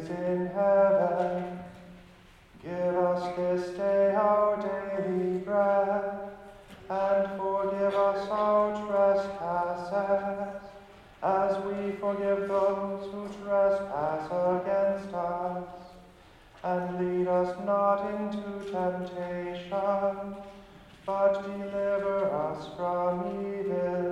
is in heaven, give us this day our daily bread, and forgive us our trespasses, as we forgive those who trespass against us. And lead us not into temptation, but deliver us from evil.